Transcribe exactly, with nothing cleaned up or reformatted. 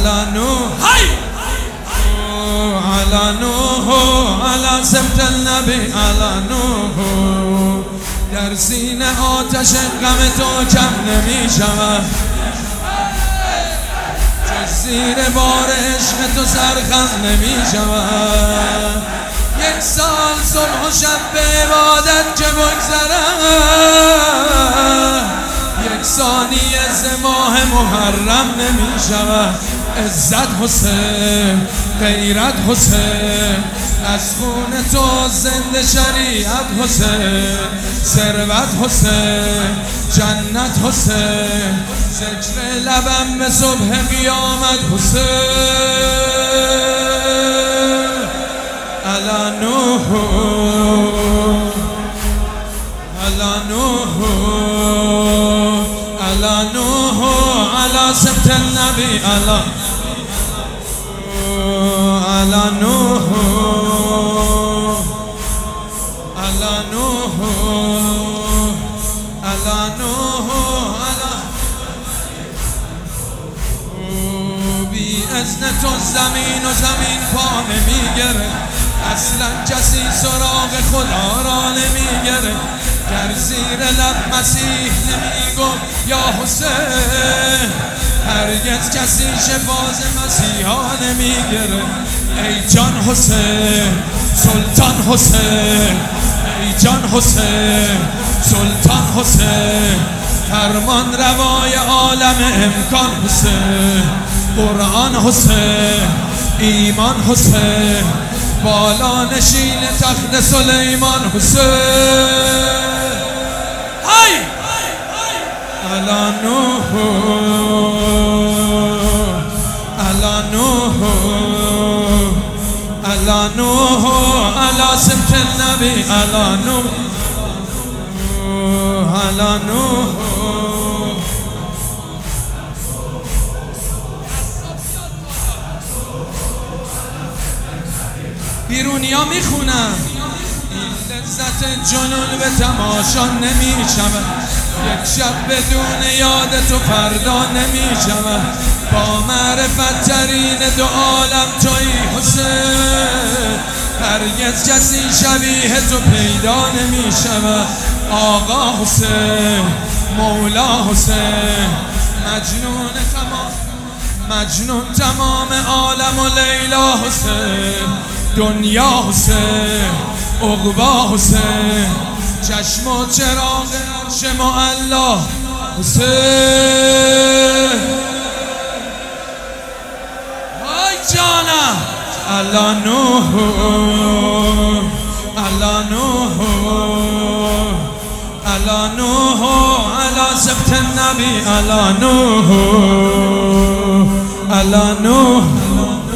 على نوح على نوح على سبت النبی على نوح در سینه آتش غم تو کم نمی شود زیر بار عشق تو سرخم نمی شود یک سال صبح و شب به عبادت که بگذرد یک ثانیه ز ماه محرم نمی شود عزت حسین غیرت حسین از خون تو زنده شریعت حسین ثروت حسین جنت حسین ذکر لبم به صبح قیامت حسین علی نوح علی نوح علی نوح علی سبت النبی علی علی نوح علی نوح علی نوح بی اذن تو زمین و زمین پا نمیگره اصلا کسی سراغ خدا را نمیگره در زیر لب مسیح نمیگفت یا حسین هرگز کسی شفاز مسیحا نمیگره ای جان حسین سلطان حسین ای جان حسین سلطان حسین فرمان روای عالم امکان حسین قرآن حسین ایمان حسین بالا نشین تخت سلیمان حسین های علی نوح علی نوح علی نوح علی سبت النبی علی نوح علی نوح بیرونیا میخونم این لذت جنون به تماشا نمیشود یک شب بدون یاد تو فردا نمیشود با معرفت ترین دو عالم تویی حسین هرگز کسی شبیه تو پیدا نمیشود آقا حسین مولا حسین مجنون تمام مجنون تمام عالم و لیلا حسین دنیا حسین عقبا حسین چشم و چراغ عرش معلا حسین وای جانم علی نوح علی نوح علی نوح علی سبت النبی علی نوح علی نوح